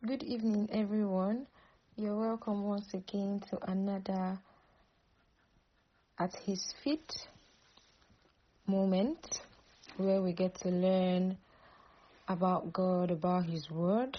Good evening, everyone. You're welcome once again to another At His Feet moment where we get to learn about God, about His Word.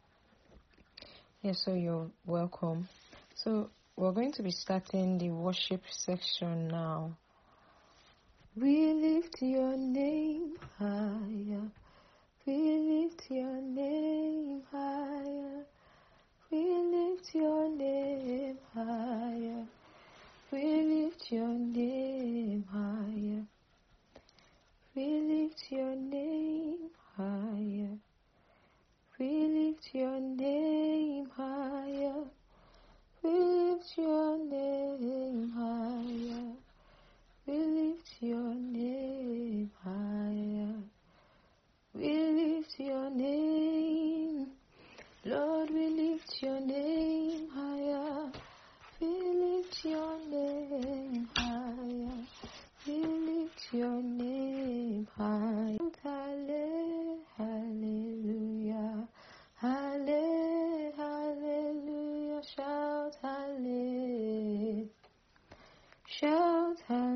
So you're welcome. So we're going to be starting the worship section now. We lift your name higher. We lift your name higher. We lift your name higher. We lift your name higher. We lift your name higher. We lift your name higher. We lift your name higher. We lift your name higher. We lift your name, Lord, we lift your name higher. We lift your name higher. We lift your name higher. Hallelujah. Hallelujah. Shout hallelujah. Shout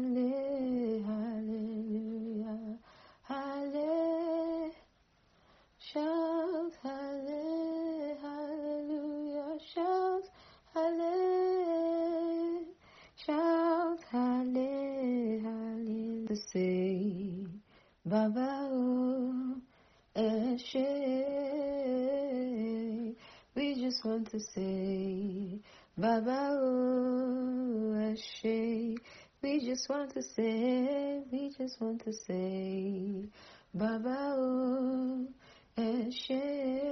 hallelujah. Hallelujah. Shout hallelujah. Shout hallelujah. Shout hallelujah. To say Baba oh Eshe. We just want to say Baba oh Eshe. We just want to say Baba oh Eshe.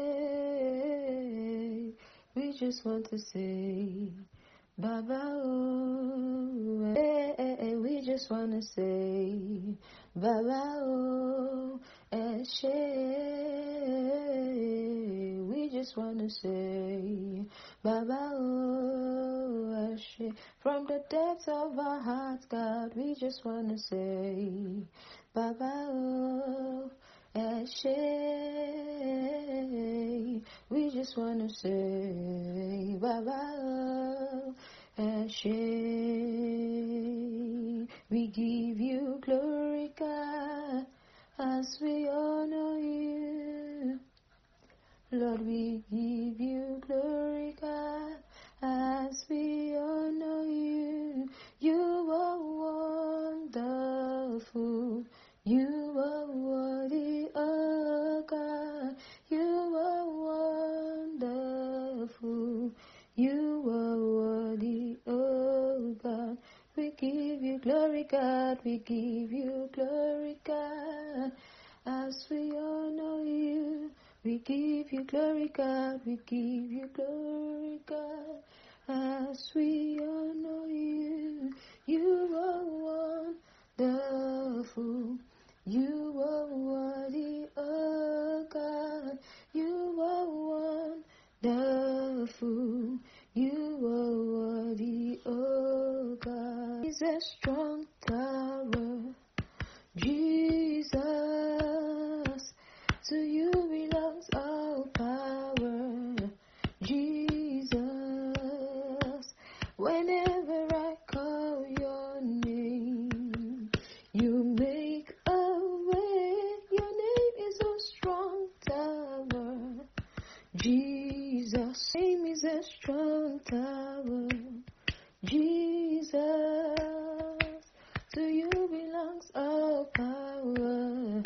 We just want to say Baba oh we just want to say Baba oh Eshe. We just want to say Baba oh Eshe. From the depths of our hearts, God, we just want to say Baba oh Eshe. We just want to say Baba oh Eshe. We give you glory, God, as we honor you. Lord, we give you glory, God, as we honor you. You are wonderful. You are worthy, oh God. You are wonderful. You are worthy, oh God. We give you glory, God. We give you glory, God, as we honor you. We give you glory, God. We give you glory, God, as we honor you. You are wonderful. You are worthy, oh God. You are wonderful. You are worthy, oh God. He's a strong tower, Jesus. To you belongs all power, Jesus. Whenever I call your name, you make a way. Your name is a strong tower, Jesus. Name is a strong tower, Jesus. To you belongs all power,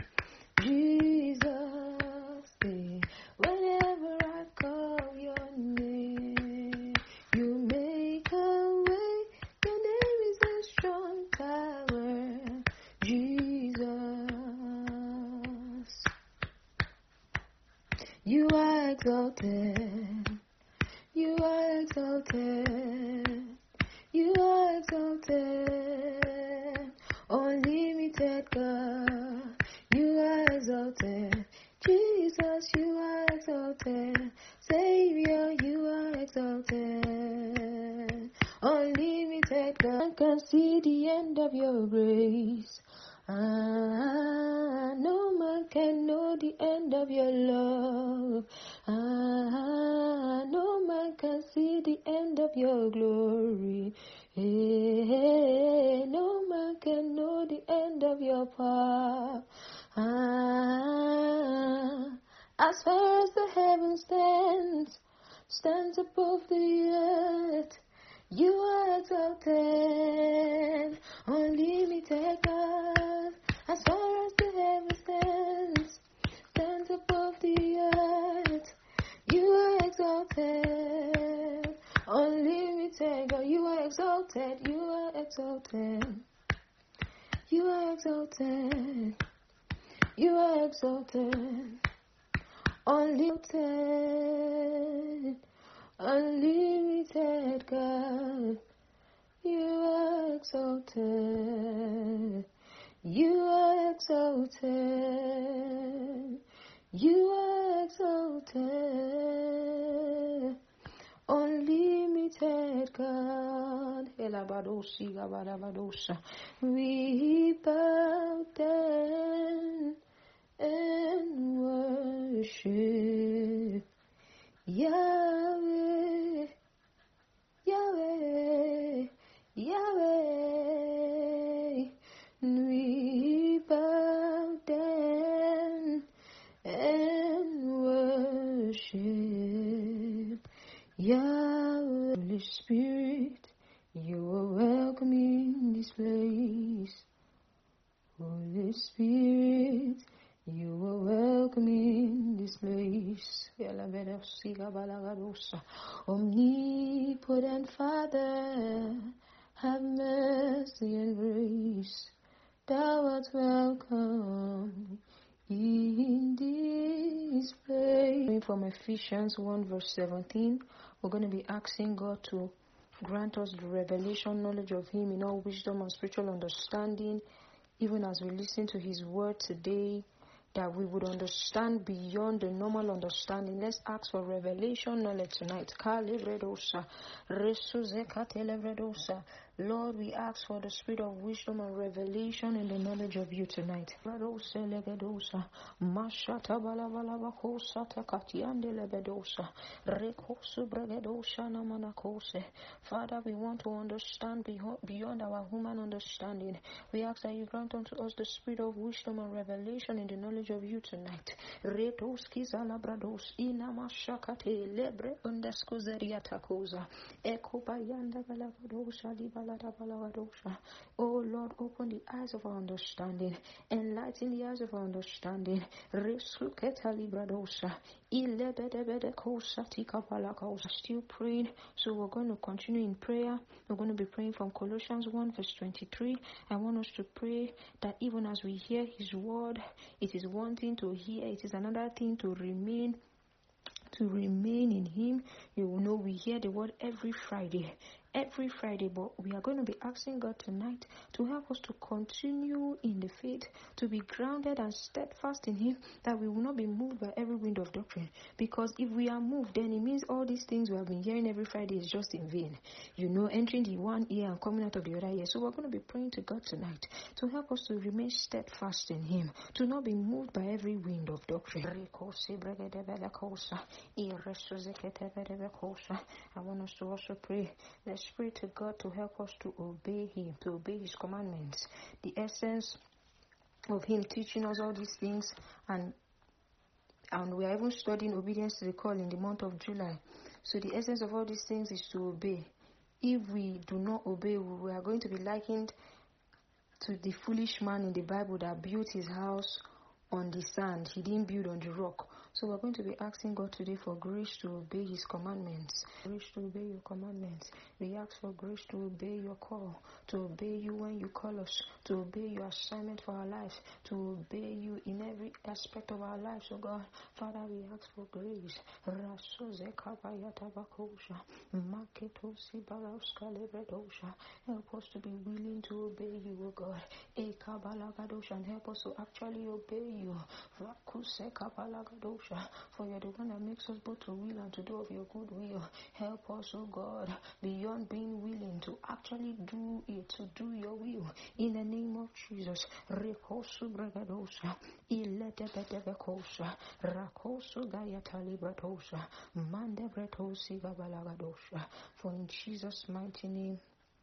Jesus. Whenever I call your name, you make a way. Your name is a strong tower, Jesus. You are exalted. You are exalted. You are exalted. Unlimited God. You are exalted. Jesus, you are exalted. Savior, you are exalted. Unlimited God, can see the end of your grace. No man can know the end of your love. your glory. No man can know the end of your power. As far as the heaven stands above the earth, you are exalted, unlimited God. As far as the heaven stands above the earth, you are exalted, unlimited God. You are exalted, you are exalted, you are exalted, you are exalted, unlimited, unlimited God. You are exalted, you are exalted, you are exalted, unlimited God. We bow down and worship Yahweh, Yahweh, Yahweh. We bow down and worship Yahweh. Holy Spirit, you are welcome in this place. Holy Spirit, you are welcome in this place. Omnipotent Father, have mercy and grace. Thou art welcome in this place. From Ephesians 1 verse 17, we're going to be asking God to grant us the revelation knowledge of Him in all wisdom and spiritual understanding, even as we listen to His word today, that we would understand beyond the normal understanding. Let's ask for revelation knowledge tonight. Lord, we ask for the spirit of wisdom and revelation in the knowledge of you tonight. Father, we want to understand beyond our human understanding. We ask that you grant unto us the spirit of wisdom and revelation in the knowledge of you tonight. Oh Lord, open the eyes of our understanding, enlighten the eyes of our understanding. Still praying, so we're going to continue in prayer. We're going to be praying from Colossians 1 verse 23. I want us to pray that even as we hear His word, it is one thing to hear, it is another thing to remain in Him. You will know we hear the word every Friday, but we are going to be asking God tonight to help us to continue in the faith, to be grounded and steadfast in Him, that we will not be moved by every wind of doctrine. Because if we are moved, then it means all these things we have been hearing every Friday is just in vain. Entering the one ear and coming out of the other ear. So we're going to be praying to God tonight to help us to remain steadfast in Him, to not be moved by every wind of doctrine. I want us to also pray. Let's pray to God to help us to obey Him, to obey His commandments. The essence of Him teaching us all these things, and we are even studying obedience to the call in the month of July. So the essence of all these things is to obey. If we do not obey, we are going to be likened to the foolish man in the Bible that built his house on the sand. He didn't build on the rock. So we're going to be asking God today for grace to obey His commandments. Grace to obey your commandments. We ask for grace to obey your call, to obey you when you call us, to obey your assignment for our lives, to obey you in every aspect of our lives, oh God. Father, we ask for grace. Help us to be willing to obey you, oh God. And help us to actually obey you. For you're the one that makes us both to will and to do of your good will. Help us, oh God, beyond being willing to actually do it, to do your will. In the name of Jesus. Rekosu bregadosa, iletebetebekosa, rakosu gayatali bratosa, mande bretosi gabalagadosa. For in Jesus' mighty name,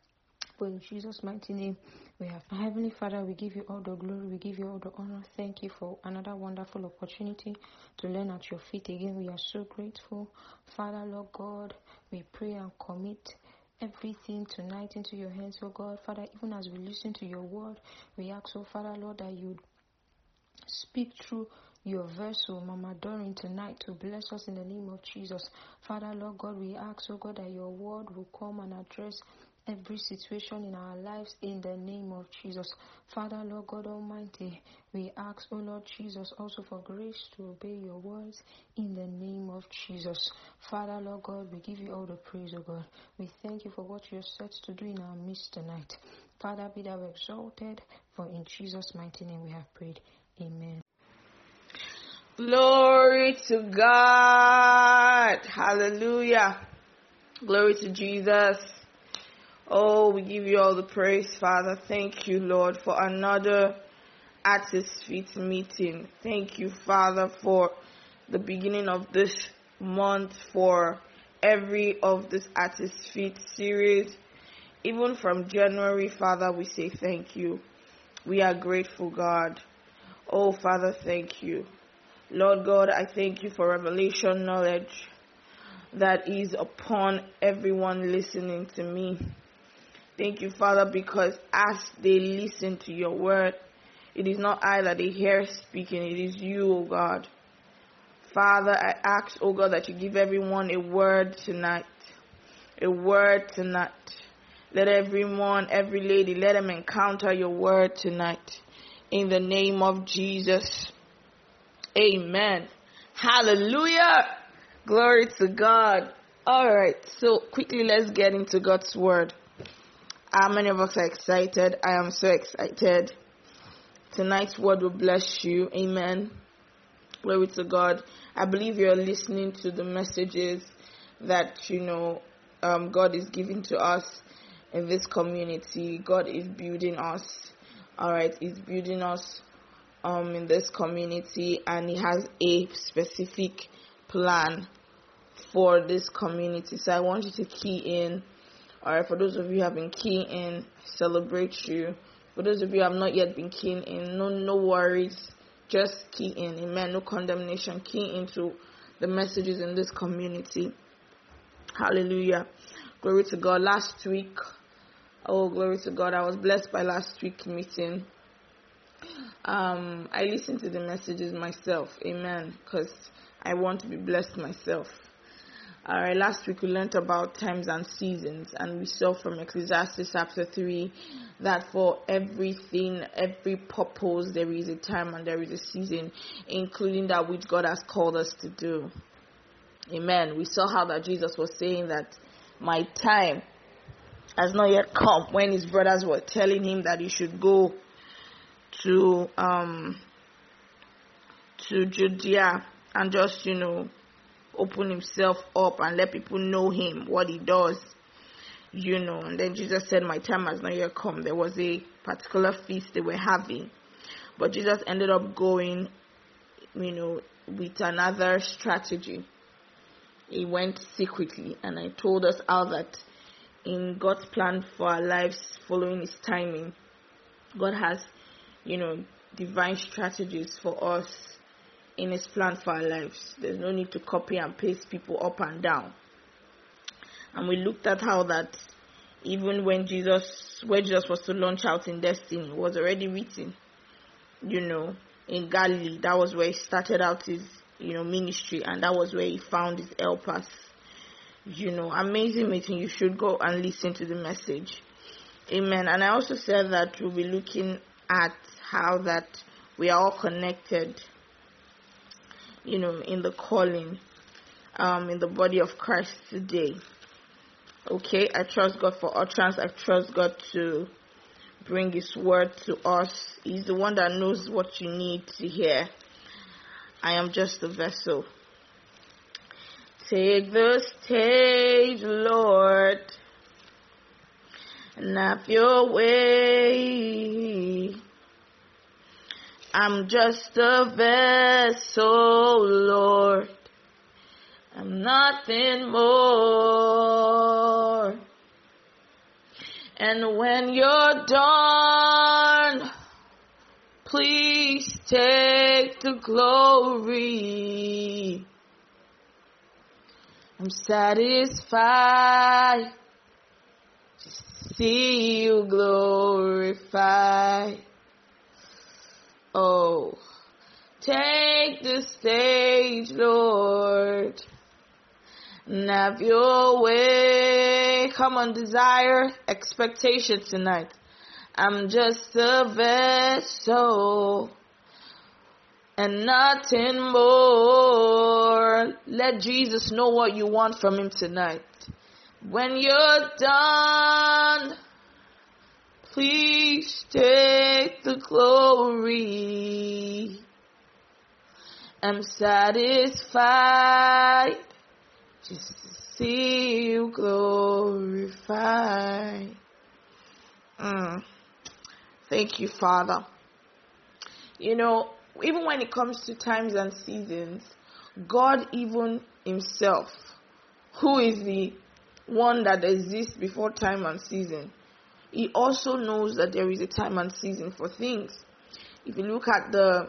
we have. Heavenly Father, we give you all the glory, we give you all the honor. Thank you for another wonderful opportunity to learn at your feet again. We are so grateful. Father, Lord God, we pray and commit everything tonight into your hands, oh God. Father, even as we listen to your word, we ask, oh Father, Lord, that you speak through your vessel, Mama Doreen, tonight to bless us in the name of Jesus. Father, Lord God, we ask, oh God, that your word will come and address every situation in our lives in the name of Jesus. Father, Lord God Almighty, we ask, oh Lord Jesus, also for grace to obey your words in the name of Jesus. Father, Lord God, we give you all the praise, oh God. We thank you for what you're set to do in our midst tonight. Father, be thou exalted, for in Jesus' mighty name we have prayed. Amen. Glory to God. Hallelujah. Glory to Jesus. Oh, we give you all the praise, Father. Thank you, Lord, for another At His Feet meeting. Thank you, Father, for the beginning of this month, for every of this At His Feet series. Even from January, Father, we say thank you. We are grateful, God. Oh, Father, thank you. Lord God, I thank you for revelation knowledge that is upon everyone listening to me. Thank you, Father, because as they listen to your word, it is not I that they hear speaking, it is you, O God. Father, I ask, O God, that you give everyone a word tonight. A word tonight. Let everyone, every lady, let them encounter your word tonight. In the name of Jesus. Amen. Hallelujah. Glory to God. Alright, so quickly let's get into God's word. How many of us are excited? I am so excited. Tonight's word will bless you. Amen. Glory to God. I believe you're listening to the messages that, God is giving to us in this community. God is building us. Alright, He's building us in this community, and He has a specific plan for this community. So I want you to key in. Alright, for those of you who have been keying in, celebrate you. For those of you who have not yet been keying in, no worries. Just key in. Amen. No condemnation. Key into the messages in this community. Hallelujah. Glory to God. Last week, glory to God, I was blessed by last week's meeting. I listened to the messages myself. Amen. Because I want to be blessed myself. Alright, last week we learned about times and seasons, and we saw from Ecclesiastes chapter 3 that for everything, every purpose, there is a time and there is a season, including that which God has called us to do. Amen. We saw how that Jesus was saying that my time has not yet come, when his brothers were telling him that he should go to Judea and just, open himself up and let people know him, what he does, and then Jesus said, my time has not yet come. There was a particular feast they were having, but Jesus ended up going, with another strategy. He went secretly, and I told us how that in God's plan for our lives, following his timing, God has, divine strategies for us in his plan for our lives. There's no need to copy and paste people up and down. And we looked at how that even when Jesus was to launch out in destiny, it was already written, in Galilee. That was where he started out his, ministry, and that was where he found his helpers. Amazing meeting. You should go and listen to the message. Amen. And I also said that we'll be looking at how that we are all connected, in the calling, in the body of Christ today. Okay, I trust God for utterance. I trust God to bring his word to us. He's the one that knows what you need to hear. I am just a vessel. Take the stage, Lord, and have your way. I'm just a vessel, Lord. I'm nothing more. And when you're done, please take the glory. I'm satisfied to see you glorified. Oh, take the stage, Lord, and have your way. Come on, desire, expectation tonight. I'm just a vessel and nothing more. Let Jesus know what you want from him tonight. When you're done, please take the glory. I'm satisfied just to see you glorified. Thank you, Father. You know, even when it comes to times and seasons, God even himself, who is the one that exists before time and season, he also knows that there is a time and season for things. If you look at the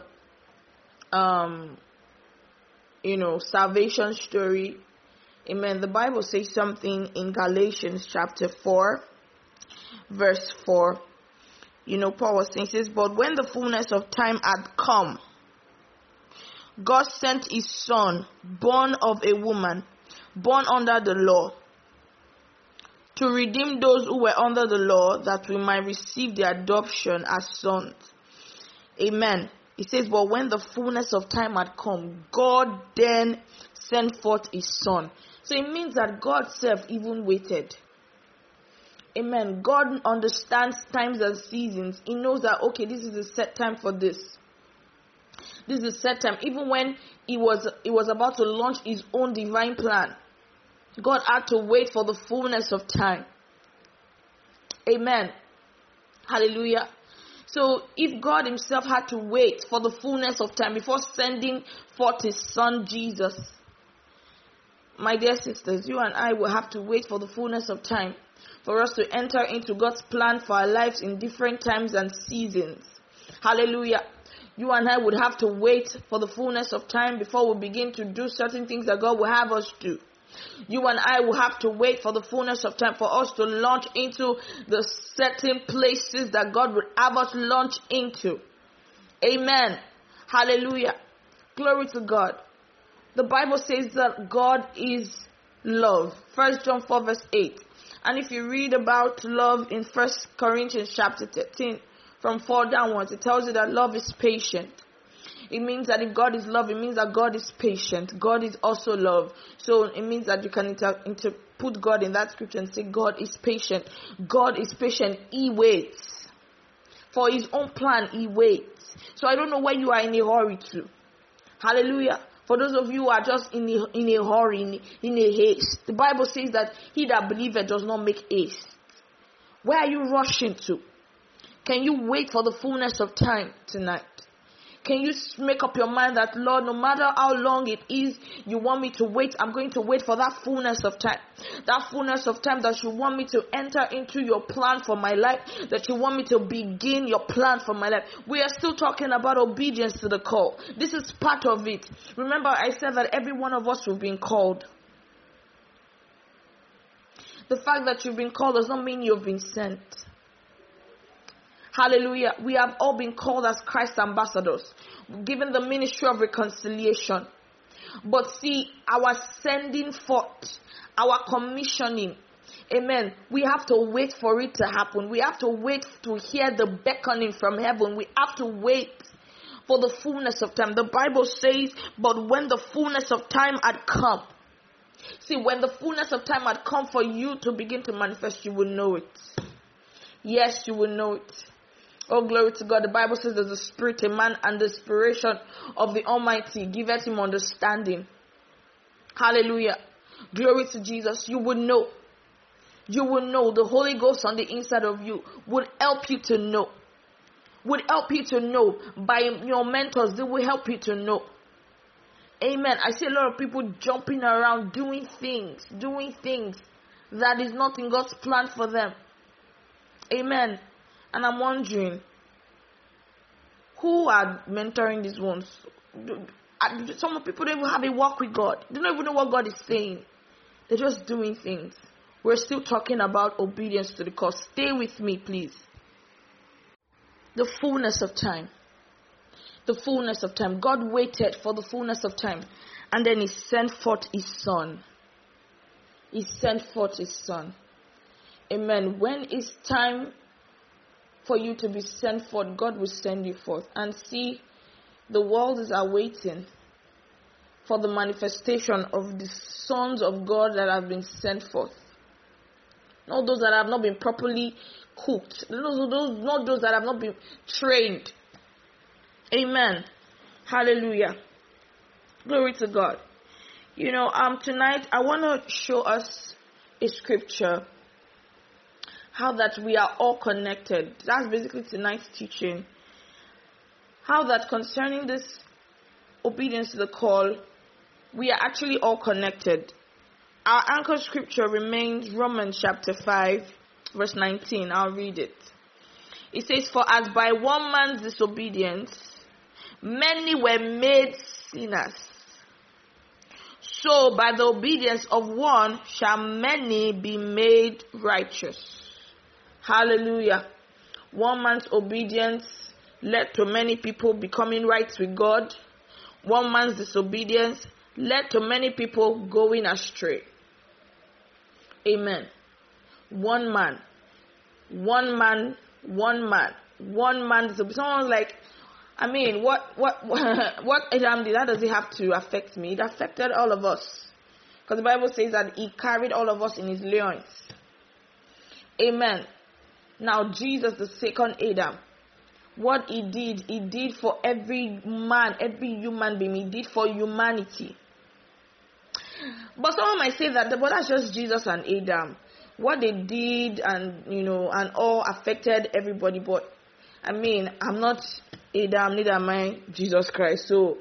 salvation story, amen, the Bible says something in Galatians chapter 4 verse 4. Paul was saying, says, but when the fullness of time had come, God sent his son, born of a woman, born under the law, to redeem those who were under the law, that we might receive the adoption as sons. Amen. It says, but when the fullness of time had come, God then sent forth his son. So it means that God self even waited. Amen. God understands times and seasons. He knows that, okay, this is a set time for this. This is a set time. Even when he was about to launch his own divine plan, God had to wait for the fullness of time. Amen. Hallelujah. So if God himself had to wait for the fullness of time before sending forth his son Jesus, my dear sisters, you and I will have to wait for the fullness of time for us to enter into God's plan for our lives in different times and seasons. Hallelujah. You and I would have to wait for the fullness of time before we begin to do certain things that God will have us do. You and I will have to wait for the fullness of time for us to launch into the certain places that God would have us launch into. Amen. Hallelujah. Glory to God. The Bible says that God is love. 1 John 4 verse 8. And if you read about love in 1 Corinthians chapter 13, from 4 downwards, it tells you that love is patient. It means that if God is love, it means that God is patient. God is also love. So it means that you can put God in that scripture and say God is patient. God is patient. He waits. For his own plan, he waits. So I don't know where you are in a hurry to. Hallelujah. For those of you who are just in a hurry, in a haste, the Bible says that he that believeth does not make haste. Where are you rushing to? Can you wait for the fullness of time tonight? Can you make up your mind that, Lord, no matter how long it is you want me to wait, I'm going to wait for that fullness of time. That fullness of time that you want me to enter into your plan for my life, that you want me to begin your plan for my life. We are still talking about obedience to the call. This is part of it. Remember, I said that every one of us will be called. The fact that you've been called does not mean you've been sent. Hallelujah. We have all been called as Christ ambassadors, given the ministry of reconciliation. But see, our sending forth, our commissioning, amen, we have to wait for it to happen. We have to wait to hear the beckoning from heaven. We have to wait for the fullness of time. The Bible says, but when the fullness of time had come. See, when the fullness of time had come for you to begin to manifest, you will know it. Yes, you will know it. Oh, glory to God. The Bible says there's a spirit, a man, and the inspiration of the Almighty giveth him understanding. Hallelujah. Glory to Jesus. You will know. You will know. The Holy Ghost on the inside of you would help you to know. Would help you to know. By your mentors, they will help you to know. Amen. I see a lot of people jumping around doing things that is not in God's plan for them. Amen. And I'm wondering, who are mentoring these ones? Some people don't even have a walk with God. They don't even know what God is saying. They're just doing things. We're still talking about obedience to the cause. Stay with me, please. The fullness of time. The fullness of time. God waited for the fullness of time. And then he sent forth his son. He sent forth his son. Amen. When it's time for you to be sent forth, God will send you forth. And see, the world is awaiting for the manifestation of the sons of God that have been sent forth. Not those that have not been properly cooked. Not those that have not been trained. Amen. Hallelujah. Glory to God. Tonight I want to show us a scripture. How that we are all connected. That's basically tonight's teaching. How that concerning this obedience to the call, we are actually all connected. Our anchor scripture remains Romans chapter 5, verse 19. I'll read it. It says, "For as by one man's disobedience, many were made sinners, so by the obedience of one shall many be made righteous." Hallelujah. One man's obedience led to many people becoming right with God. One man's disobedience led to many people going astray. Amen. One man. Someone's like, what Adam did, how does it have to affect me? It affected all of us. Because the Bible says that he carried all of us in his loins. Amen. Now, Jesus, the second Adam, what he did for every man, every human being. He did for humanity. But someone might say that, but that's just Jesus and Adam. What they did and all affected everybody. But, I'm not Adam, neither am I Jesus Christ. So,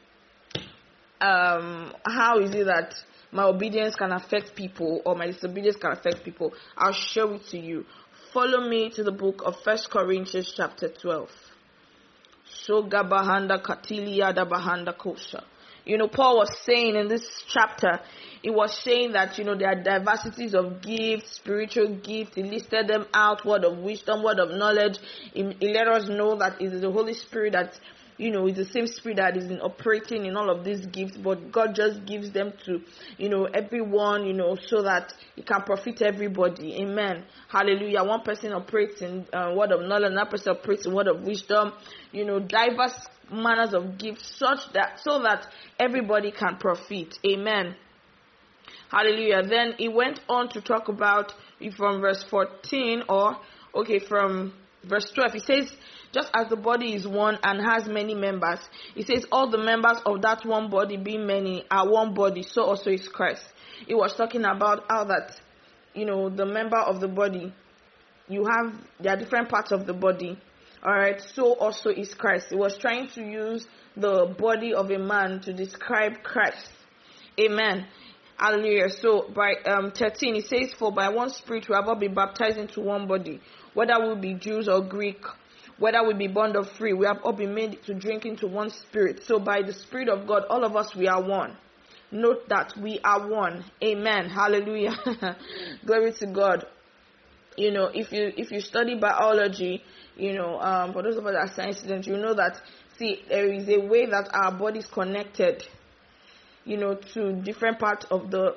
how is it that my obedience can affect people or my disobedience can affect people? I'll show it to you. Follow me to the book of 1 Corinthians chapter 12. So Gabahanda Katilia Dabahanda Kosha. Paul was saying in this chapter, he was saying that, there are diversities of gifts, spiritual gifts. He listed them out, word of wisdom, word of knowledge. He let us know that it is the Holy Spirit that, it's the same spirit that is operating in all of these gifts, but God just gives them to, everyone, so that it can profit everybody. Amen. Hallelujah. One person operates in word of knowledge, another person operates in word of wisdom, diverse manners of gifts, so that everybody can profit. Amen. Hallelujah. Then he went on to talk about from verse 14 from verse 12. He says, just as the body is one and has many members, he says all the members of that one body being many are one body, so also is Christ. He was talking about how that, the member of the body, there are different parts of the body. Alright, so also is Christ. He was trying to use the body of a man to describe Christ. Amen. Hallelujah. So by 13 it says, for by one spirit we have all been baptized into one body, whether we be Jews or Greek, whether we be bond or free, we have all been made to drink into one spirit. So by the Spirit of God, all of us, we are one. Note that we are one. Amen. Hallelujah. Glory to God. If you study biology, for those of us that are science students, that, there is a way that our body is connected, to different parts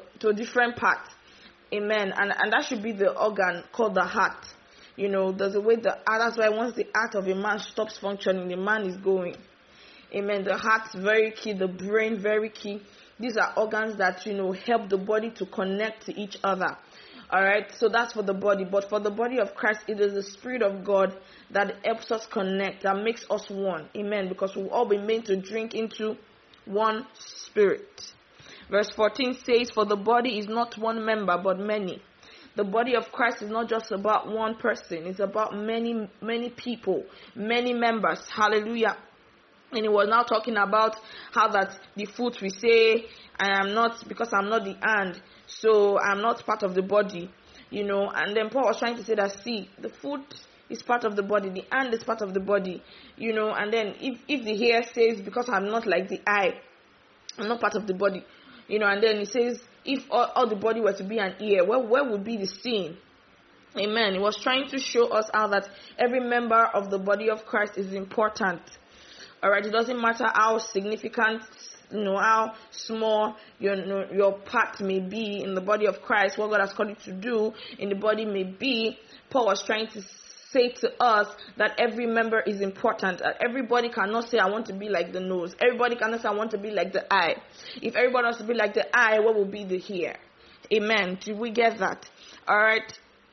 Amen. And that should be the organ called the heart. There's a way that's why once the heart of a man stops functioning, the man is going. Amen. The heart's very key, the brain very key. These are organs that, help the body to connect to each other. Alright, so that's for the body. But for the body of Christ, it is the Spirit of God that helps us connect, that makes us one. Amen. Because we've all been made to drink into one Spirit. Verse 14 says, for the body is not one member, but many. The body of Christ is not just about one person. It's about many, many people, many members. Hallelujah. And he was now talking about how that the foot we say, I am not, because I'm not the hand, so I'm not part of the body, and then Paul was trying to say that, see, the foot is part of the body, the hand is part of the body, and then if the hair says, because I'm not like the eye, I'm not part of the body, and then he says, if all the body were to be an ear, where would be the seeing? Amen. He was trying to show us how that every member of the body of Christ is important. Alright, it doesn't matter how significant, how small your part may be in the body of Christ, what God has called you to do in the body may be. Paul was trying to say to us that every member is important. Everybody cannot say, I want to be like the nose. Everybody cannot say, I want to be like the eye. If everybody wants to be like the eye, what will be the ear? Amen. Do we get that? Alright.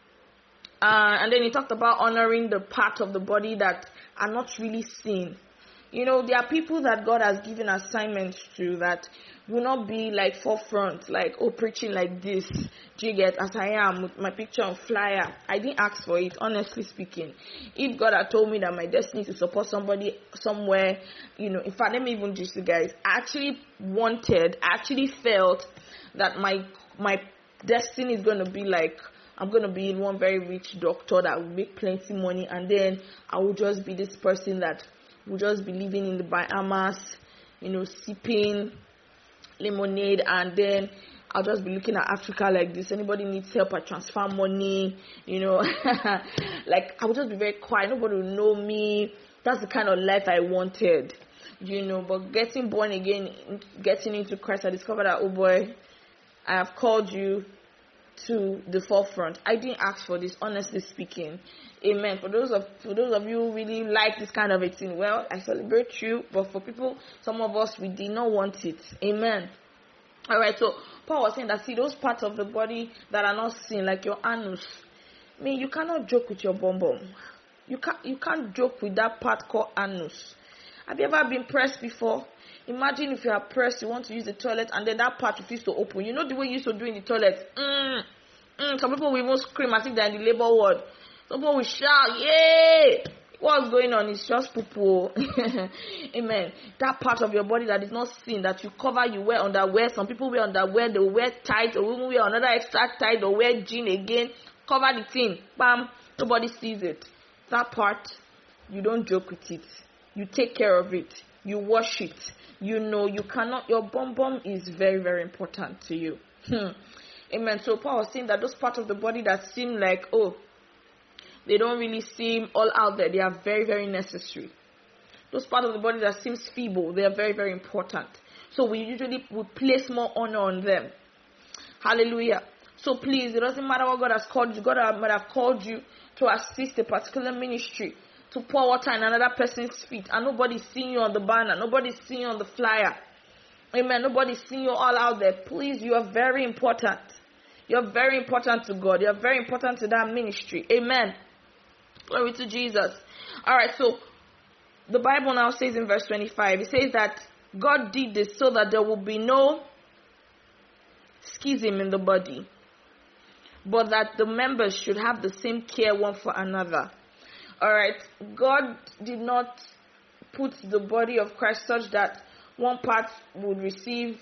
And then he talked about honoring the part of the body that are not really seen. There are people that God has given assignments to that will not be like forefront, like, preaching like this. Do you get, as I am with my picture on flyer? I didn't ask for it, honestly speaking. If God had told me that my destiny is to support somebody somewhere, in fact, let me even just you guys, I actually felt that my destiny is going to be like, I'm going to be in one very rich doctor that will make plenty money, and then I will just be this person that will just be living in the Bahamas, sipping lemonade, and then I'll just be looking at Africa like this. Anybody needs help, I transfer money, like I will just be very quiet. Nobody will know me. That's the kind of life I wanted, but getting born again, getting into Christ, I discovered that, oh boy, I have called you to the forefront. I didn't ask for this, honestly speaking. Amen. For those of you who really like this kind of a thing, well, I celebrate you. But for people, some of us, we did not want it. Amen. Alright, so Paul was saying that, see, those parts of the body that are not seen, like your anus. You cannot joke with your bum bum. You can't joke with that part called anus. Have you ever been pressed before? Imagine if you are pressed, you want to use the toilet, and then that part refuses to open. You know the way you used to do in the toilet? Some people will even scream as if they're in the labor ward. Some people will shout, yay! What's going on? It's just poo-poo. Amen. That part of your body that is not seen, that you cover, you wear underwear. Some people wear underwear, they wear tight, or even wear another extra tight, or wear jean again. Cover the thing. Bam. Nobody sees it. That part, you don't joke with it. You take care of it. You wash it. You cannot, your bum is very, very important to you. Amen. So Paul was saying that those parts of the body that seem like, they don't really seem all out there, they are very, very necessary. Those parts of the body that seems feeble, they are very, very important. So we usually would place more honor on them. Hallelujah. So please, it doesn't matter what God has called you. God might have called you to assist a particular ministry, to pour water in another person's feet, and nobody's seeing you on the banner, nobody's seeing you on the flyer. Amen. Nobody's seeing you all out there. Please, you are very important. You're very important to God. You're very important to that ministry. Amen. Glory to Jesus. Alright, so the Bible now says in verse 25, it says that God did this so that there will be no schism in the body, but that the members should have the same care one for another. Alright, God did not put the body of Christ such that one part would receive,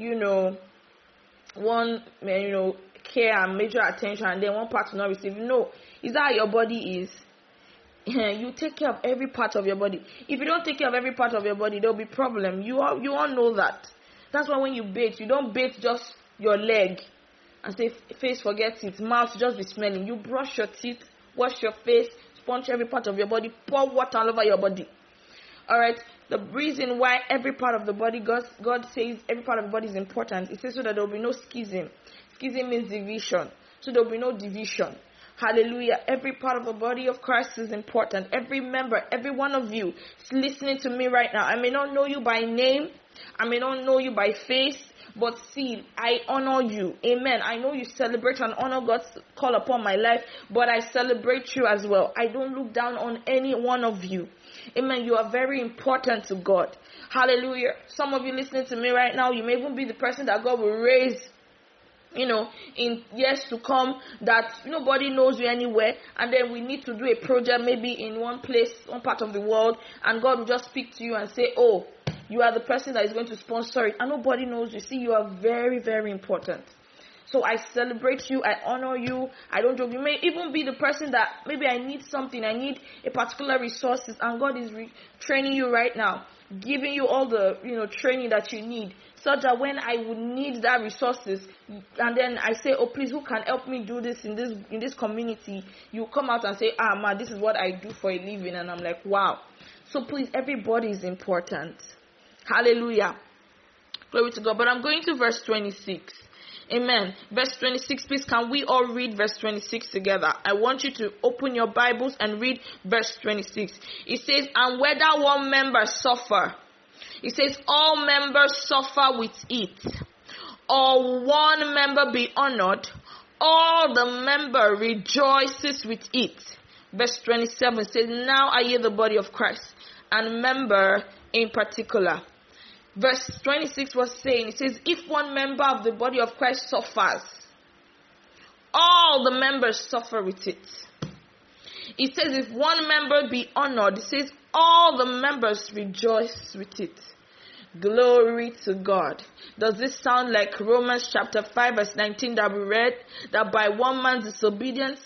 one, care and major attention, and then one part will not receive. No, is that how your body is? You take care of every part of your body. If you don't take care of every part of your body, there will be problem. You all know that. That's why when you bathe, you don't bathe just your leg and say, face, forget it. Mouth, just be smelling. You brush your teeth, wash your face, sponge every part of your body, pour water all over your body. Alright, the reason why every part of the body, God says every part of the body is important. It says so that there will be no schism. Schism means division. So there will be no division. Hallelujah. Every part of the body of Christ is important. Every member, every one of you is listening to me right now. I may not know you by name. I may not know you by face. But see, I honor you. Amen. I know you celebrate and honor God's call upon my life, but I celebrate you as well. I don't look down on any one of you. Amen. You are very important to God. Hallelujah. Some of you listening to me right now, you may even be the person that God will raise, in years to come, that nobody knows you anywhere, and then we need to do a project maybe in one place, one part of the world, and God will just speak to you and say, oh, you are the person that is going to sponsor it, and nobody knows you. See, you are very, very important. So I celebrate you, I honor you, I don't joke. You may even be the person that maybe I need something, I need a particular resources, and God is training you right now, giving you all the training that you need, such that when I would need that resources, and then I say, oh please, who can help me do this in this community, you come out and say, ma, this is what I do for a living, and I'm like, wow. So please, everybody is important. Hallelujah, glory to God. But I'm going to verse 26. Amen. Verse 26, please, can we all read verse 26 together? I want you to open your Bibles and read verse 26. It says, and whether one member suffer, it says, all members suffer with it, or one member be honored, all the member rejoices with it. Verse 27 says, now are ye the body of Christ, and member in particular. Verse 26 was saying, it says, if one member of the body of Christ suffers, all the members suffer with it. It says, if one member be honored, it says, all the members rejoice with it. Glory to God. Does this sound like Romans chapter 5 verse 19 that we read? That by one man's disobedience,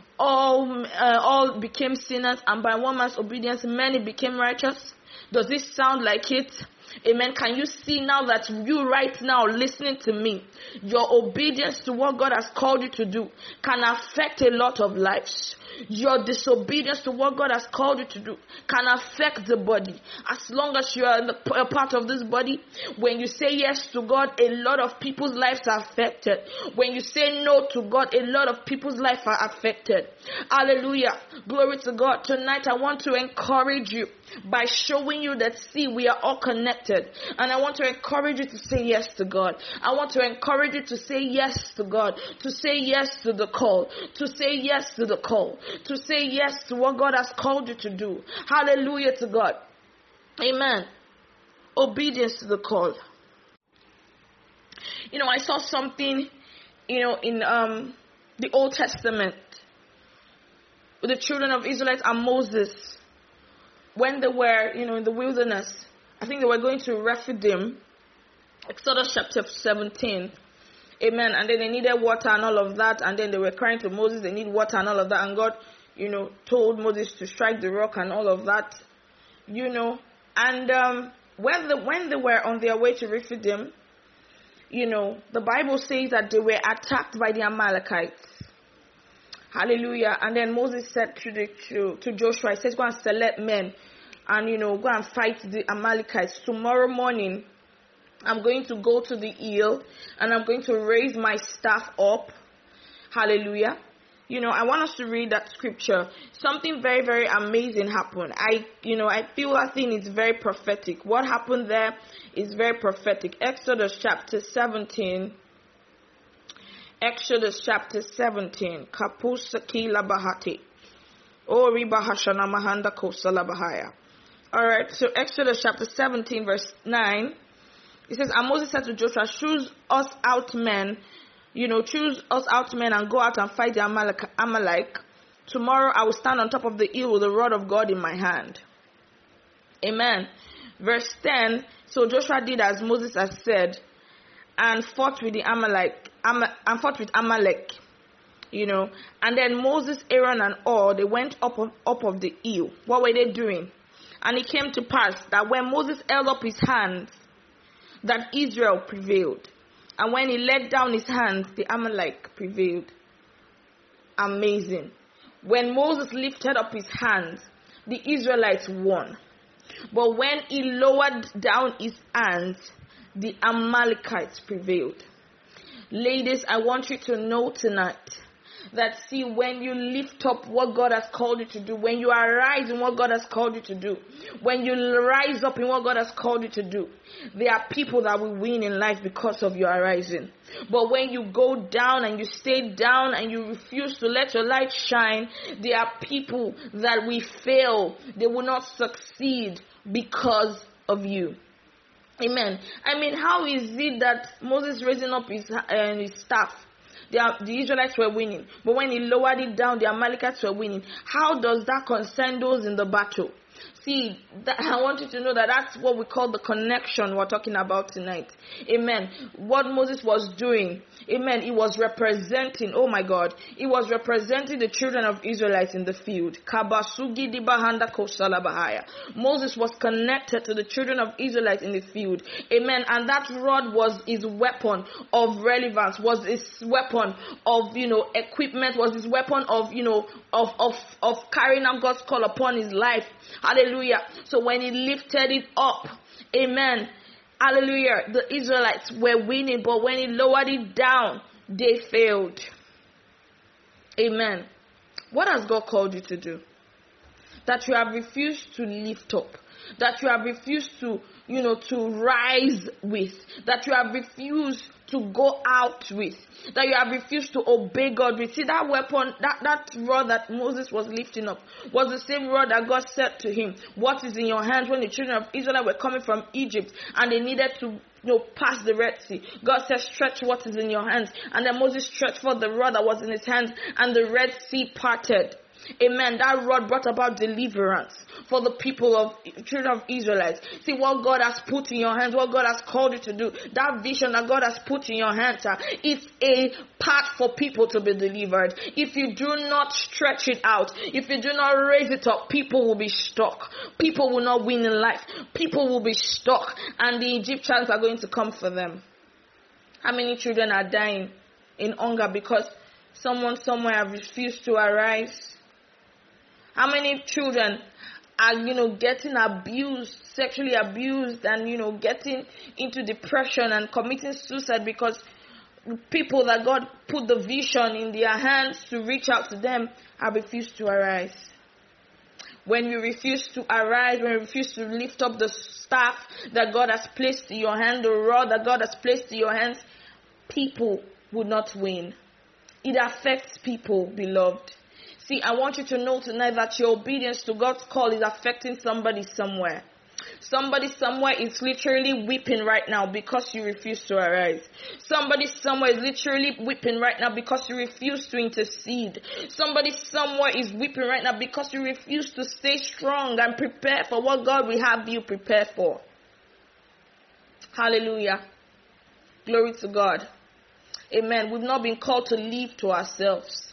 all became sinners, and by one man's obedience, many became righteous. Does this sound like it? Amen. Can you see now that you right now listening to me, your obedience to what God has called you to do can affect a lot of lives? Your disobedience to what God has called you to do can affect the body. As long as you are a part of this body, when you say yes to God, a lot of people's lives are affected. When you say no to God, a lot of people's lives are affected. Hallelujah. Glory to God. Tonight I want to encourage you by showing you that, see, we are all connected. And I want to encourage you to say yes to God. I want to encourage you to say yes to God, to say yes to the call, to say yes to the call, to say yes to what God has called you to do. Hallelujah to God. Amen. Obedience to the call. I saw something, in the Old Testament with the children of Israelites and Moses. When they were, in the wilderness, I think they were going to Rephidim, Exodus chapter 17. Amen. And then they needed water and all of that. And then they were crying to Moses, they need water and all of that. And God, told Moses to strike the rock and all of that. And when they were on their way to Rephidim, the Bible says that they were attacked by the Amalekites. Hallelujah. And then Moses said to Joshua, he says, go and select men and, go and fight the Amalekites. Tomorrow morning, I'm going to go to the hill and I'm going to raise my staff up. Hallelujah. I want us to read that scripture. Something very, very amazing happened. I feel that thing is very prophetic. What happened there is very prophetic. Exodus chapter 17. Exodus chapter 17. Kapusaki labahati. Ori bahashana mahanda kosala bahaya. Alright, so Exodus chapter 17 verse 9. It says, and Moses said to Joshua, choose us out men and go out and fight the Amalek. Tomorrow I will stand on top of the hill with the rod of God in my hand. Amen. Verse 10. So Joshua did as Moses had said and fought with the Amalek. And then Moses, Aaron, and all, they went up of the hill. What were they doing? And it came to pass that when Moses held up his hands, that Israel prevailed. And when he let down his hands, the Amalek prevailed. Amazing. When Moses lifted up his hands, the Israelites won. But when he lowered down his hands, the Amalekites prevailed. Ladies, I want you to know tonight that see, when you lift up what God has called you to do, when you arise in what God has called you to do, when you rise up in what God has called you to do, there are people that will win in life because of your arising. But when you go down and you stay down and you refuse to let your light shine, there are people that will fail. They will not succeed because of you. Amen. I mean, how is it that Moses raising up his staff, the Israelites were winning, but when he lowered it down, the Amalekites were winning? How does that concern those in the battle? See, I want you to know that that's what we call the connection we're talking about tonight. Amen. What Moses was doing, amen, he was representing, oh my God, he was representing the children of Israelites in the field. Moses was connected to the children of Israelites in the field. Amen. And that rod was his weapon of relevance, was his weapon of, equipment, was his weapon of, of carrying out God's call upon his life. Hallelujah. So when he lifted it up, amen, hallelujah, the Israelites were winning, but when he lowered it down, they failed. Amen. What has God called you to do? That you have refused to lift up, that you have refused to, to rise with, that you have refused to go out with, that you have refused to obey God with. See, that weapon, that rod that Moses was lifting up was the same rod that God said to him, what is in your hands, when the children of Israel were coming from Egypt and they needed to pass the Red Sea. God said, stretch what is in your hands. And then Moses stretched forth the rod that was in his hands, and the Red Sea parted. Amen. That rod brought about deliverance for the people of children of Israelites. See, what God has put in your hands, what God has called you to do, that vision that God has put in your hands, it's a path for people to be delivered. If you do not stretch it out, if you do not raise it up, people will be stuck. People will not win in life. People will be stuck, and the Egyptians are going to come for them. How many children are dying in hunger because someone somewhere have refused to arise? How many children are, getting abused, sexually abused, and, getting into depression and committing suicide because people that God put the vision in their hands to reach out to them have refused to arise? When you refuse to arise, when you refuse to lift up the staff that God has placed in your hand, the rod that God has placed in your hands, people would not win. It affects people, beloved. See, I want you to know tonight that your obedience to God's call is affecting somebody somewhere. Somebody somewhere is literally weeping right now because you refuse to arise. Somebody somewhere is literally weeping right now because you refuse to intercede. Somebody somewhere is weeping right now because you refuse to stay strong and prepare for what God will have you prepare for. Hallelujah. Glory to God. Amen. We've not been called to live to ourselves.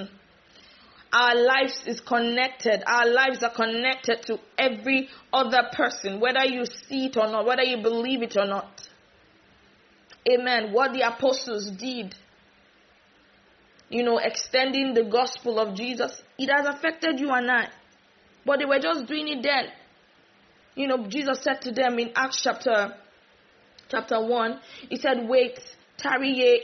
Our lives is connected. Our lives are connected to every other person, whether you see it or not, whether you believe it or not. Amen. What the apostles did, extending the gospel of Jesus, it has affected you and I. But they were just doing it then. Jesus said to them in Acts chapter 1, he said, wait, tarry ye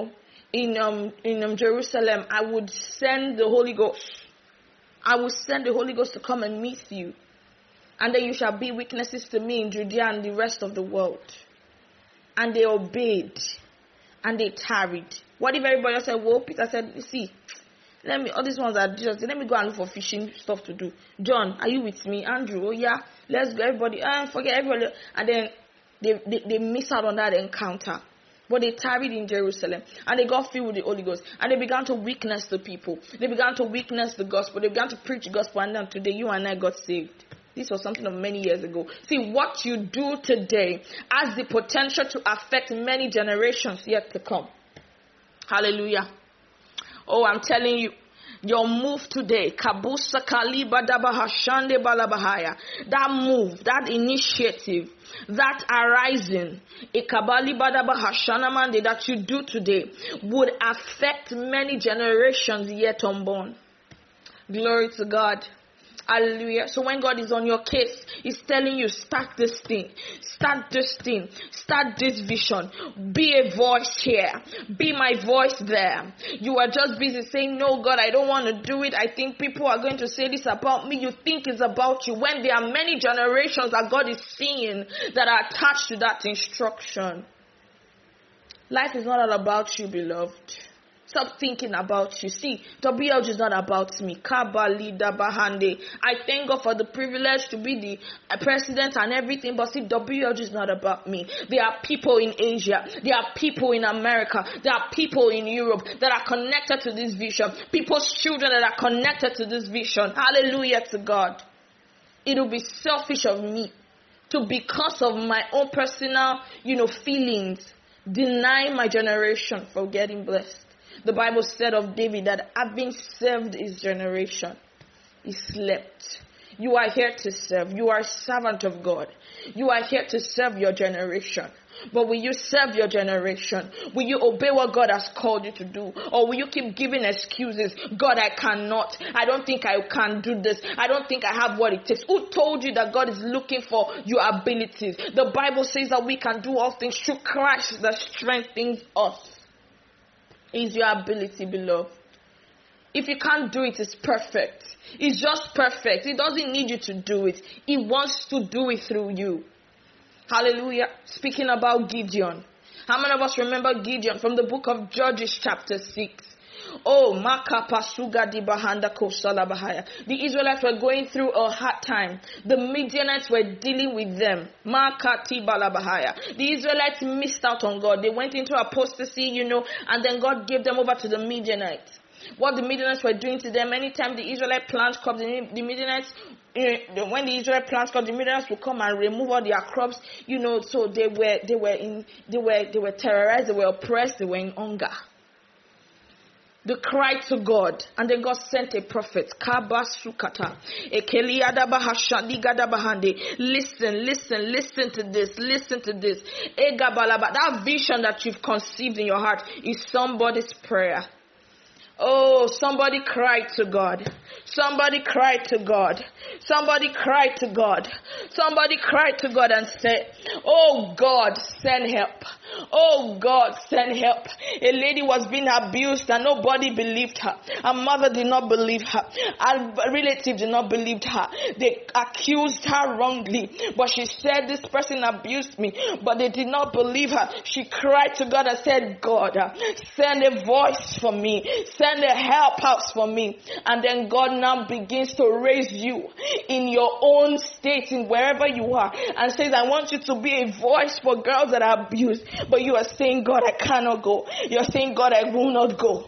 in Jerusalem, I would send the Holy Ghost. I will send the Holy Ghost to come and meet you. And then you shall be witnesses to me in Judea and the rest of the world. And they obeyed. And they tarried. What if everybody else said, well, Peter said, see, all these ones are just, let me go and look for fishing stuff to do. John, are you with me? Andrew, oh yeah, let's go, everybody. Forget everybody. And then they miss out on that encounter. But they tarried in Jerusalem, and they got filled with the Holy Ghost, and they began to witness the people. They began to witness the gospel. They began to preach the gospel, and then today you and I got saved. This was something of many years ago. See, what you do today has the potential to affect many generations yet to come. Hallelujah. Oh, I'm telling you, your move today, Kabusa Kaliba Dabahashande Balabahaya, that move, that initiative, that arising, Ikabali Badabahashanamande that you do today would affect many generations yet unborn. Glory to God. Hallelujah. So when God is on your case, He's telling you, start this thing. Start this thing. Start this vision. Be a voice here. Be my voice there. You are just busy saying, no, God, I don't want to do it. I think people are going to say this about me. You think it's about you. When there are many generations that God is seeing that are attached to that instruction. Life is not all about you, beloved. Stop thinking about you. See, WLG is not about me. I thank God for the privilege to be the president and everything, but see, WLG is not about me. There are people in Asia. There are people in America. There are people in Europe that are connected to this vision. People's children that are connected to this vision. Hallelujah to God. It will be selfish of me to, because of my own personal, feelings, deny my generation from getting blessed. The Bible said of David that having served his generation, he slept. You are here to serve. You are a servant of God. You are here to serve your generation. But will you serve your generation? Will you obey what God has called you to do? Or will you keep giving excuses? God, I cannot. I don't think I can do this. I don't think I have what it takes. Who told you that God is looking for your abilities? The Bible says that we can do all things through Christ that strengthens us. Is your ability, beloved. If you can't do it, it's perfect. It's just perfect. He doesn't need you to do it. He wants to do it through you. Hallelujah. Speaking about Gideon. How many of us remember Gideon from the book of Judges chapter 6? Oh, Makapasuga di Bahanda Kosala Bahaya. The Israelites were going through a hard time. The Midianites were dealing with them. Makati Balabahaya. The Israelites missed out on God. They went into apostasy, and then God gave them over to the Midianites. What the Midianites were doing to them, anytime the Israelite plant crops, the Midianites, when the Israelite plants crops, the Midianites would come and remove all their crops, so they were terrorized, they were oppressed, they were in hunger. They cried to God, and then God sent a prophet. Listen to this. That vision that you've conceived in your heart is somebody's prayer. Oh, somebody cried to God. Somebody cried to God. Somebody cried to God. Somebody cried to God and said, oh God, send help. Oh God, send help. A lady was being abused and nobody believed her. Her mother did not believe her. Her relative did not believe her. They accused her wrongly. But she said, this person abused me. But they did not believe her. She cried to God and said, God, send a voice for me. Send a help house for me. And then God now begins to raise you in your own state, in wherever you are, and says, I want you to be a voice for girls that are abused. But you are saying, God, I cannot go. You're saying, God, I will not go.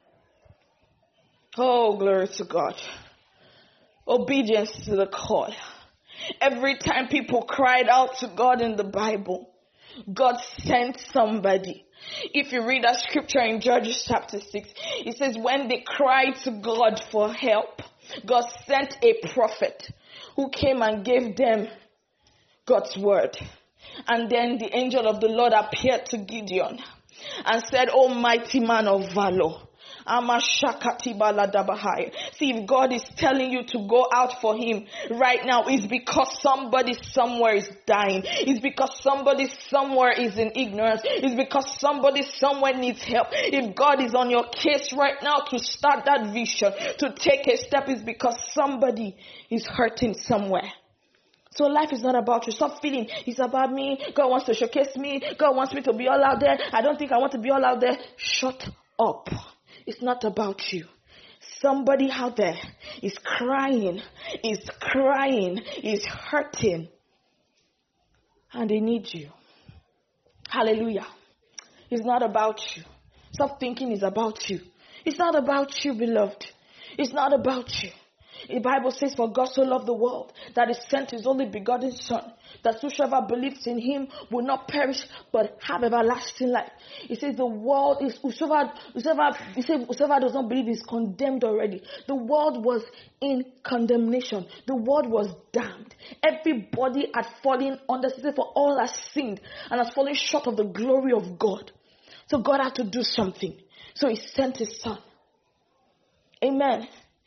Oh, glory to God. Obedience to the call. Every time people cried out to God in the Bible, God sent somebody. If you read that scripture in Judges chapter 6, it says when they cried to God for help, God sent a prophet who came and gave them God's word. And then the angel of the Lord appeared to Gideon and said, "O mighty man of valor." See, if God is telling you to go out for him right now, it's because somebody somewhere is dying. It's because somebody somewhere is in ignorance. It's because somebody somewhere needs help. If God is on your case right now to start that vision, to take a step, it's because somebody is hurting somewhere. So life is not about you. Stop feeling it's about me. God wants to showcase me. God wants me to be all out there. I don't think I want to be all out there. Shut up. It's not about you. Somebody out there is crying, is hurting, and they need you. Hallelujah. It's not about you. Stop thinking it's about you. It's not about you, beloved. It's not about you. The Bible says, for God so loved the world that he sent his only begotten Son, that whosoever believes in him will not perish but have everlasting life. It says the world is, whosoever does not believe is condemned already. The world was in condemnation. The world was damned. Everybody had fallen under, for all has sinned and has fallen short of the glory of God. So God had to do something. So he sent his Son. Amen.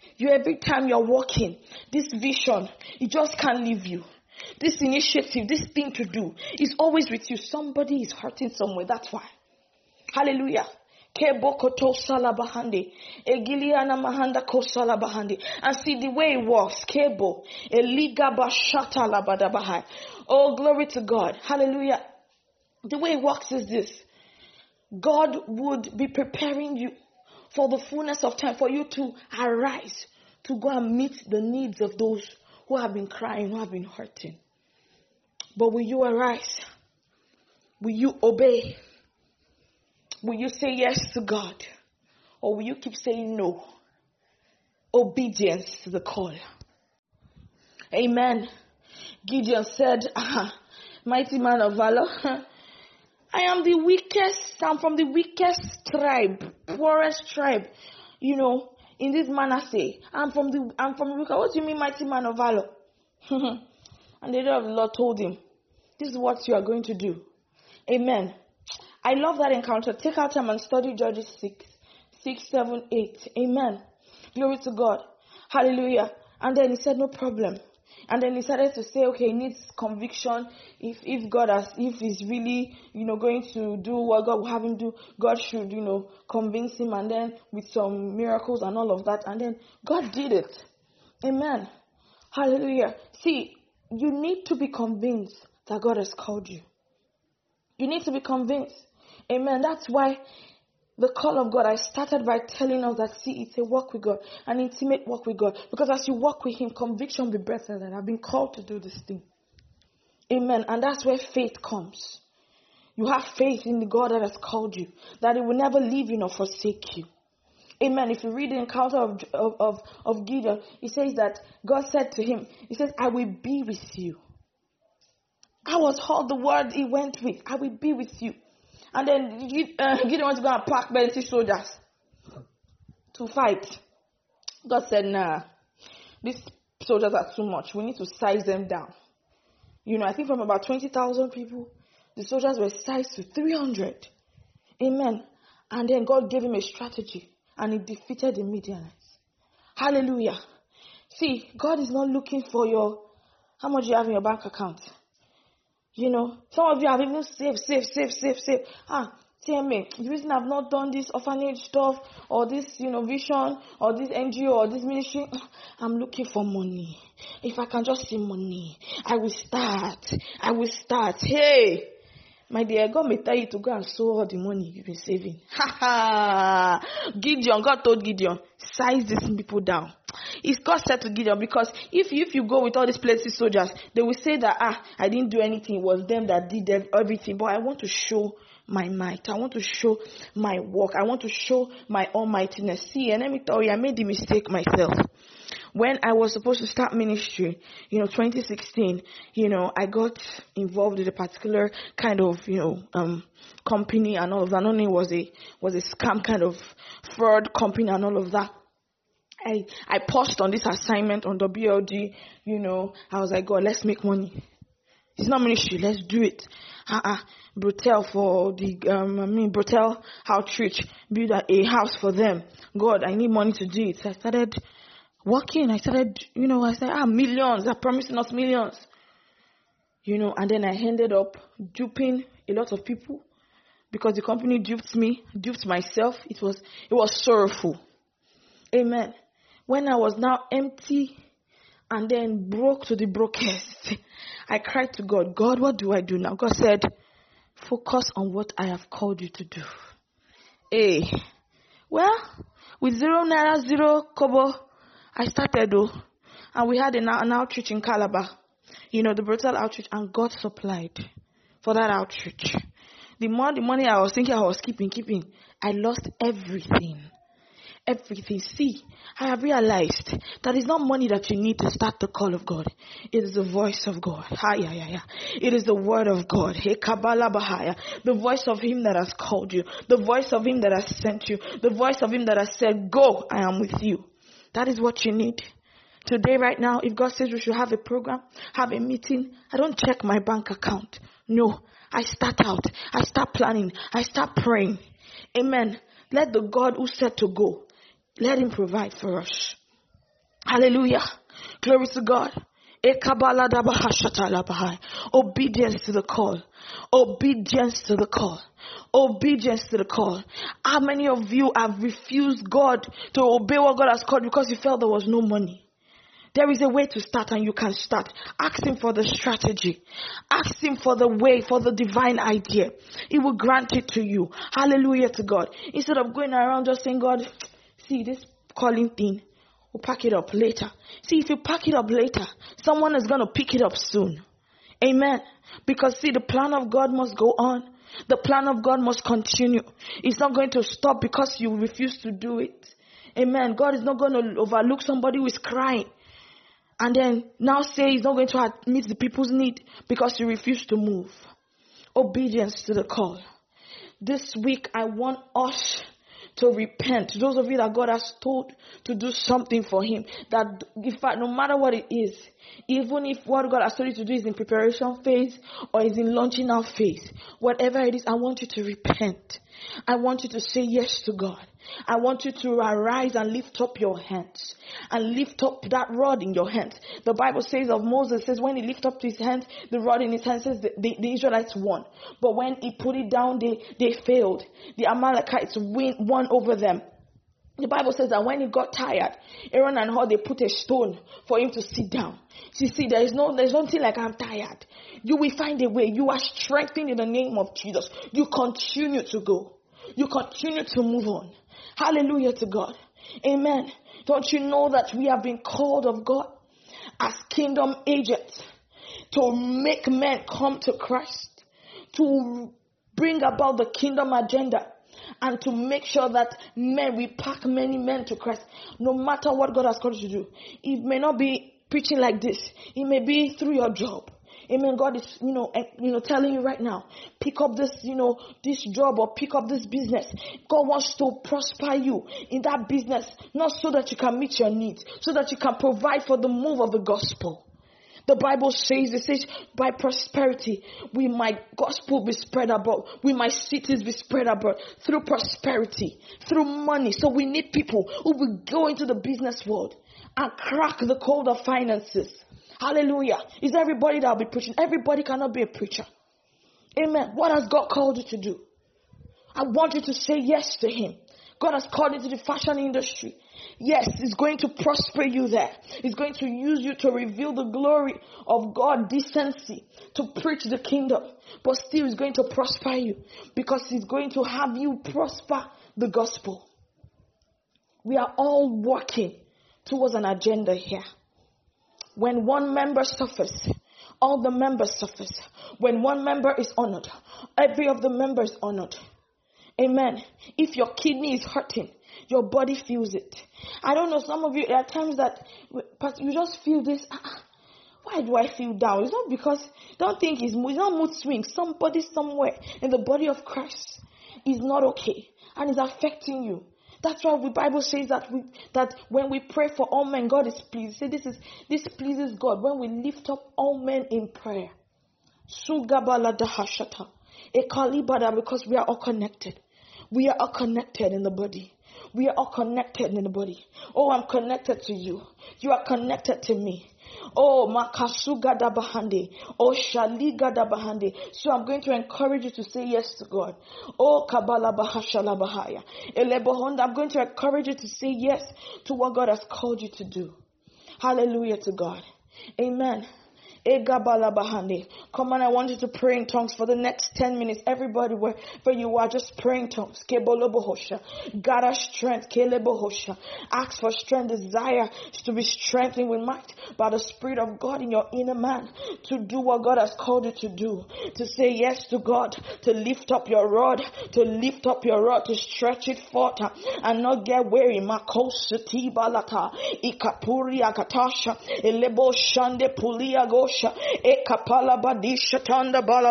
Every time you're walking, this vision, it just can't leave you. This initiative, this thing to do is always with you. Somebody is hurting somewhere. That's why. Hallelujah. Kebokoto salabahande. Egiliana mahanda ko salabahande. And see the way it works. Kebo. Eliga bashata labadabahai. Oh, glory to God. Hallelujah. The way it works is this. God would be preparing you for the fullness of time for you to arise, to go and meet the needs of those who have been crying, who have been hurting. But will you arise? Will you obey? Will you say yes to God? Or will you keep saying no? Obedience to the call. Amen. Gideon said, mighty man of valor, I am the weakest, I'm from the weakest tribe, poorest tribe, in this Manasseh. I'm from the weakest. What do you mean, mighty man of valor? And the angel of the Lord told him, this is what you are going to do. Amen. I love that encounter. Take out time and study Judges 6, 7, 8. Amen. Glory to God. Hallelujah. And then he said, no problem. And then he started to say, okay, he needs conviction. If he's really, going to do what God will have him do, God should, convince him, and then with some miracles and all of that. And then God did it. Amen. Hallelujah. See, you need to be convinced that God has called you. You need to be convinced. Amen. That's why the call of God, I started by telling us that, see, it's a walk with God, an intimate walk with God. Because as you walk with Him, conviction will be better that I've been called to do this thing. Amen. And that's where faith comes. You have faith in the God that has called you, that He will never leave you nor forsake you. Amen. If you read the encounter of Gideon, he says that God said to him, He says, I will be with you. I was all the word he went with. I will be with you. And then Gideon wants to go and pack 20 soldiers to fight. God said, nah, these soldiers are too much. We need to size them down. I think from about 20,000 people, the soldiers were sized to 300. Amen. And then God gave him a strategy, and he defeated the Midianites. Hallelujah. See, God is not looking for how much you have in your bank account. Some of you have even saved. Tell me, the reason I've not done this orphanage stuff, or this, vision, or this NGO, or this ministry, I'm looking for money. If I can just see money, I will start. Hey, my dear, God may tell you to go and sow all the money you've been saving. Gideon, God told Gideon, size these people down. It's God said to Gideon, because if you go with all these plenty soldiers, they will say that, I didn't do anything. It was them that did everything. But I want to show my might. I want to show my work. I want to show my almightiness. See, and let me tell you, I made the mistake myself. When I was supposed to start ministry, 2016, I got involved in a particular kind of, company and all of that. Not only was a scam kind of fraud company and all of that. I paused on this assignment on WLG, I was like, God, let's make money. It's not ministry, let's do it. Brutel for the, Brutel outreach, build a house for them. God, I need money to do it. So I started working. I said, millions, they're promising us millions. And then I ended up duping a lot of people because the company duped me, duped myself. It was sorrowful. Amen. When I was now empty and then broke to the brokest, I cried to God, God, what do I do now? God said, focus on what I have called you to do. Hey, well, with 0 naira, 0 kobo, I started and we had an outreach in Calabar, the brutal outreach, and God supplied for that outreach. The more the money I was thinking I was keeping, I lost everything. Everything. See, I have realized that it's not money that you need to start the call of God. It is the voice of God. It is the word of God. The voice of Him that has called you. The voice of Him that has sent you. The voice of Him that has said, go, I am with you. That is what you need. Today, right now, if God says we should have a program, have a meeting, I don't check my bank account. No, I start out. I start planning. I start praying. Amen. Let the God who said to go, let Him provide for us. Hallelujah. Glory to God. Obedience to the call. Obedience to the call. Obedience to the call. How many of you have refused God to obey what God has called because you felt there was no money? There is a way to start, and you can start. Ask him for the strategy. Ask him for the way, for the divine idea. He will grant it to you. Hallelujah to God. Instead of going around just saying, God, see this calling thing, we'll pack it up later. See, if you pack it up later, someone is going to pick it up soon. Amen. Because see, the plan of God must go on. The plan of God must continue. It's not going to stop because you refuse to do it. Amen. God is not going to overlook somebody who is crying and then now say he's not going to meet the people's need because you refuse to move. Obedience to the call. This week, I want us to repent. Those of you that God has told to do something for him, that in fact, no matter what it is, even if what God has told you to do is in preparation phase or is in launching out phase, whatever it is, I want you to repent. I want you to say yes to God. I want you to arise and lift up your hands and lift up that rod in your hands. The Bible says of Moses, says when he lifted up his hands, the rod in his hand says the Israelites won. But when he put it down, they failed. The Amalekites won over them. The Bible says that when he got tired, Aaron and Hur, they put a stone for him to sit down. See, there's nothing like I'm tired. You will find a way. You are strengthened in the name of Jesus. You continue to go. You continue to move on. Hallelujah to God. Amen. Don't you know that we have been called of God as kingdom agents to make men come to Christ, to bring about the kingdom agenda, and to make sure that we pack many men to Christ, no matter what God has called you to do. It may not be preaching like this. It may be through your job. Amen. God is, telling you right now, pick up this, this job or pick up this business. God wants to prosper you in that business, not so that you can meet your needs, so that you can provide for the move of the gospel. The Bible says, it says, by prosperity, my gospel be spread about. My cities be spread about through prosperity, through money. So we need people who will go into the business world and crack the code of finances. Hallelujah. Is everybody that will be preaching? Everybody cannot be a preacher. Amen. What has God called you to do? I want you to say yes to him. God has called you to the fashion industry. Yes, he's going to prosper you there. He's going to use you to reveal the glory of God, decency, to preach the kingdom. But still, he's going to prosper you because he's going to have you prosper the gospel. We are all working towards an agenda here. When one member suffers, all the members suffer. When one member is honored, every of the members is honored. Amen. If your kidney is hurting, your body feels it. I don't know, some of you, there are times that you just feel this, why do I feel down? It's not because, don't think it's not mood swings. Somebody somewhere in the body of Christ is not okay and is affecting you. That's why the Bible says that when we pray for all men, God is pleased. Say this pleases God when we lift up all men in prayer. Because we are all connected. We are all connected in the body. We are all connected in the body. Oh, I'm connected to you. You are connected to me. Oh, Makasugada Bahande. Oh, Shaligada Bahande. So I'm going to encourage you to say yes to God. Oh, Kabala Bahashala Bahaya. Elebohonda. I'm going to encourage you to say yes to what God has called you to do. Hallelujah to God. Amen. Come on, I want you to pray in tongues for the next 10 minutes. Everybody, wherever you are, just pray in tongues. God has strength. Ask for strength, desire to be strengthened with might by the Spirit of God in your inner man to do what God has called you to do. To say yes to God, to lift up your rod, to stretch it forth and not get weary. Makosati balata, ikapuri akatasha, elebo shande pulia gosha, ekapala badisha tanda bala.